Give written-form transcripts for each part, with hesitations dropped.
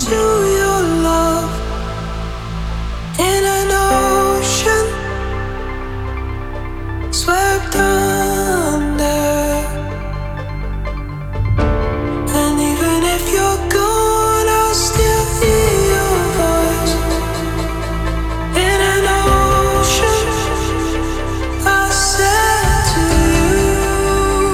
your love in an ocean swept under. And even if you're gone, I'll still hear your voice in an ocean. I said to you,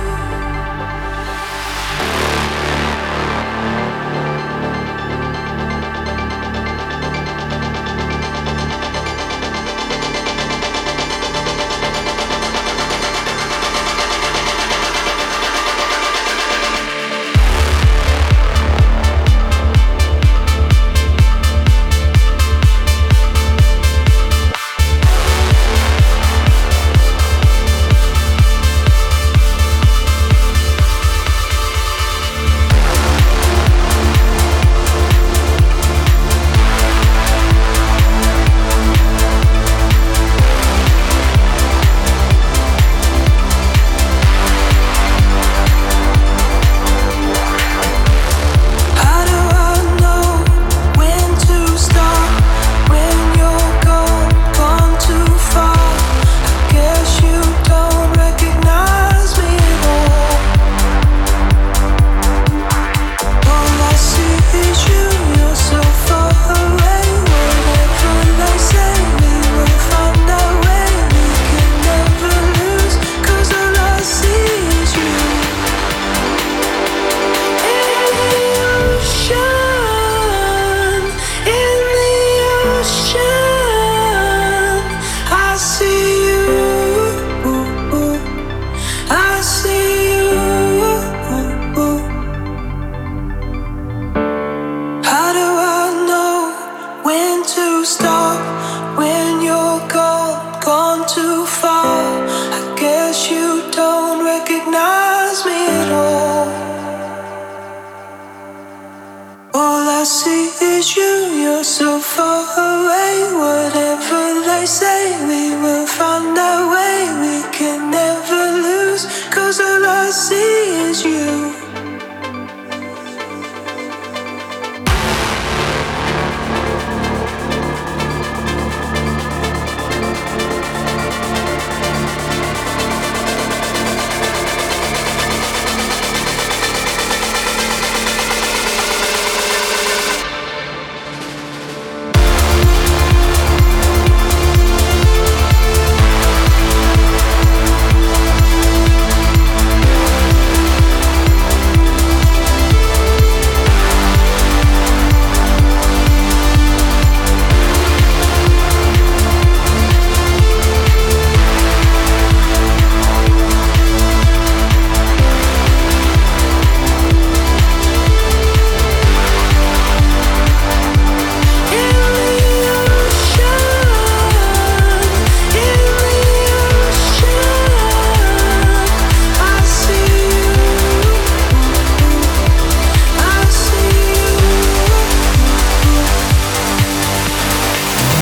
stop when you're gone too far. I guess you don't recognize me at all. All I see is you, you're so far away. Whatever they say, we will find our way. We can never lose, 'cause all I see is you.